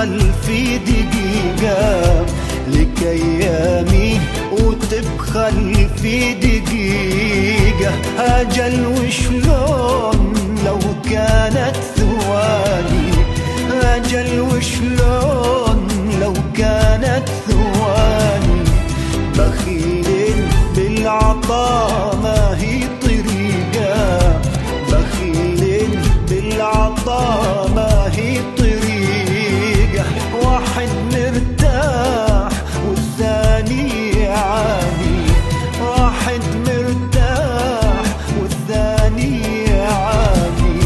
وتبخل في دقيقة لك أيامي وتبخل في دقيقة. أجل وشلون لو كانت ثواني، أجل وشلون لو كانت ثواني. بخيل بالعطا ما هي طريقة، بخيل بالعطا ما هي طريقة. واحد مرتاح والثاني يعاني، واحد مرتاح والثاني يعاني.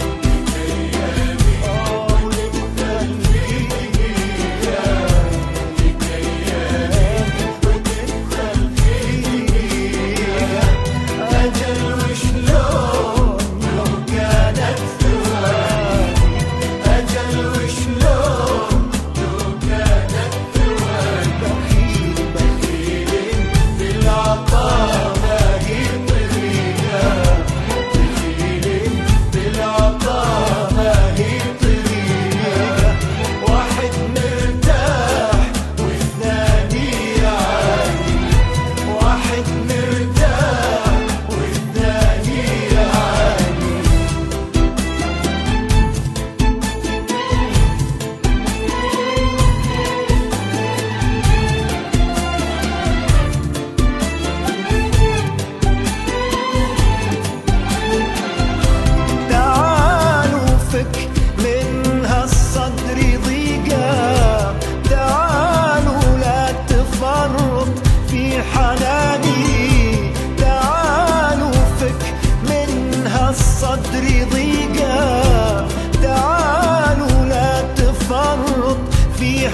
صدري ضيقة تعالوا لا تفرط في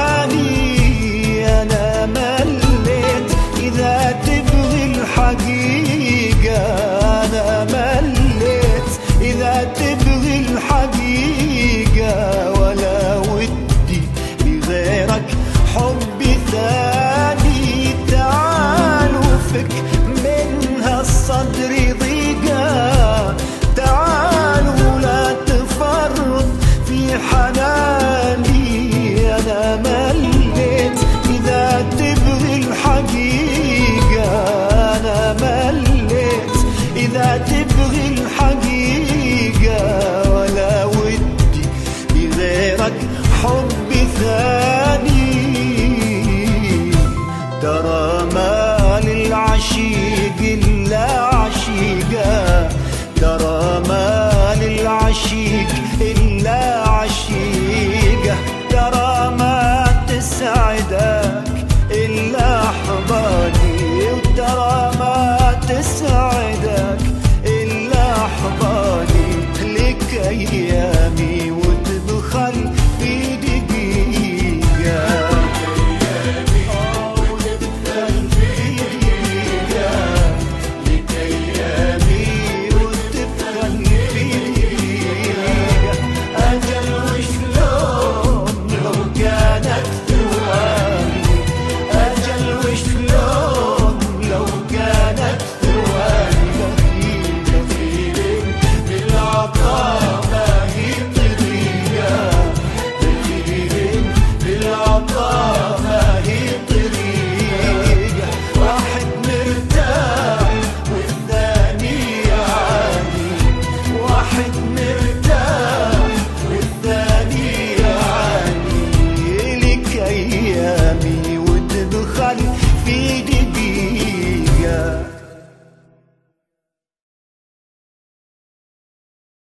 حناني. أنا مليت إذا تبغي الحقيقة، أنا مليت إذا تبغي الحقيقة. ولا ودي بغيرك حبي ثاني. تعالوا فك من هالصدر ضيقة، تعالوا لا تفرط في حناني. أنا مليت إذا تبغي الحقيقة، أنا مليت إذا تبغي الحقيقة. ولا ودي بغيرك حبي ثاني. ترى ما للعشيق إلا عشيقة، ترى ما للعشيق